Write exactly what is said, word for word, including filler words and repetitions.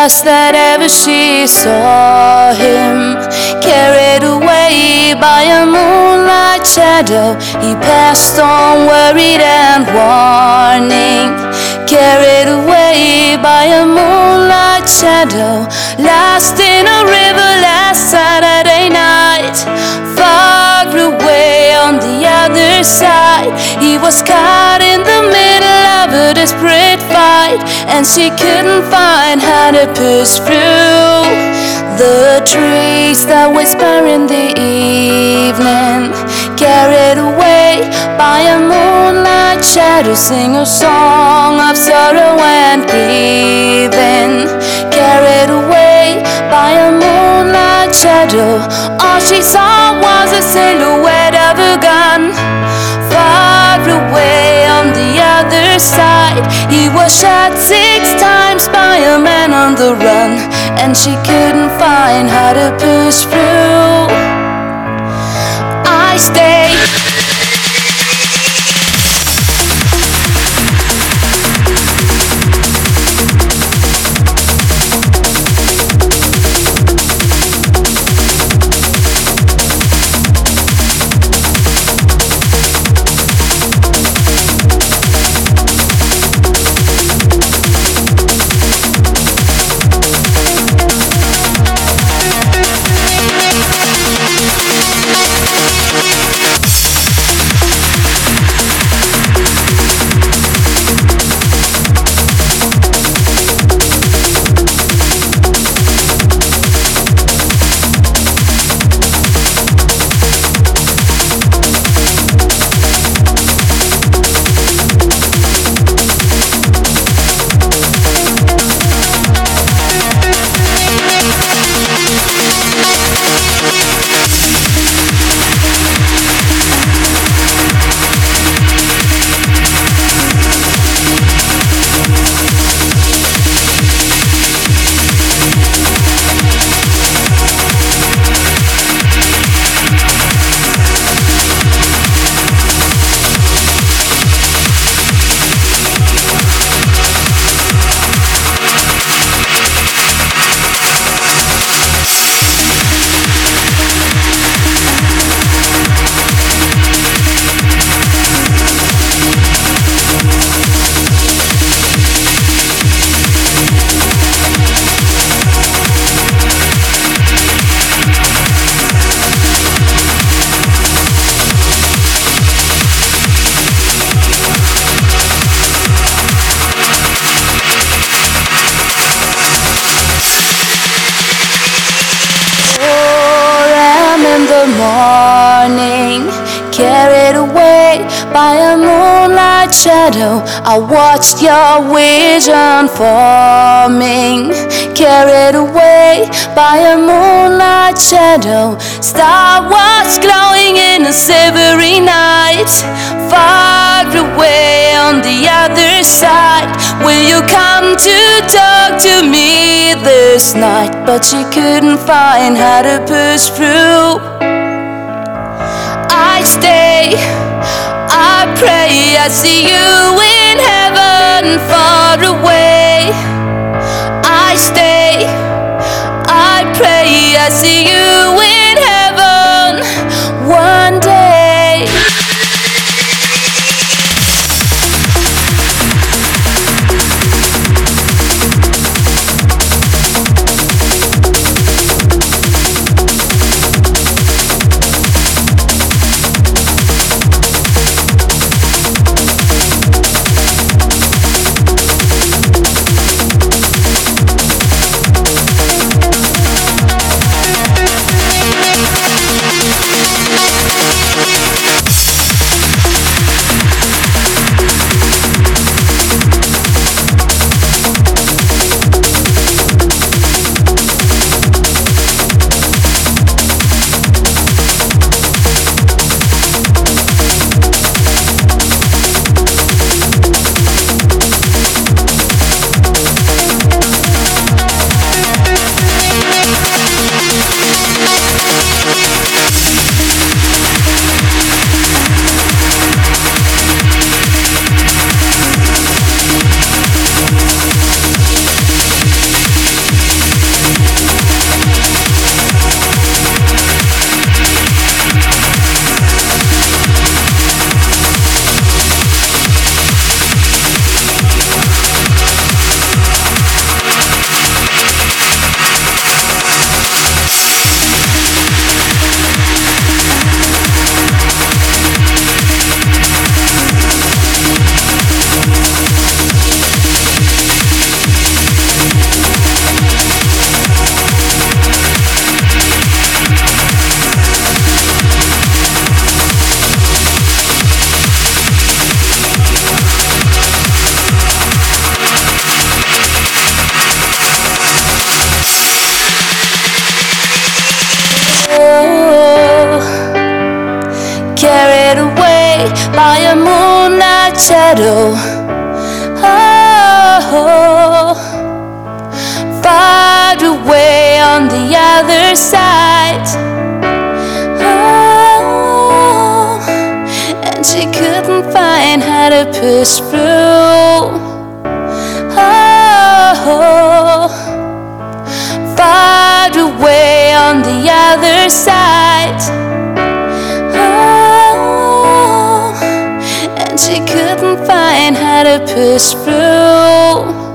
last that ever she saw him. Carried away by a moonlight shadow, he passed on worried and warning. Carried away by a moonlight shadow, lost in a river last Saturday night. Far away on the other side, he was caught in the middle of a desperate fight, and she couldn't find how to push through the trees that whisper in the evening. Carried away by a moonlight shadow, sing a song of sorrow and grieving. Carried away by a moonlight shadow, all she saw was a silhouette of a gun. Far away on the other side, he was shot six times by a man on the run, and she couldn't find how to push through. I stay. Morning, carried away by a moonlight shadow, I watched your vision forming. Carried away by a moonlight shadow, star was glowing in a silvery night. Far away on the other side, will you come to talk to me this night? But she couldn't find how to push through. I stay, I pray, I see you in heaven far away. I stay, I pray, I see you in heaven one day. by a moonlight shadow. Oh, far away on the other side. Oh, and she couldn't find how to push through. Oh, far away on the other side. Oh, and she couldn't find how to push through.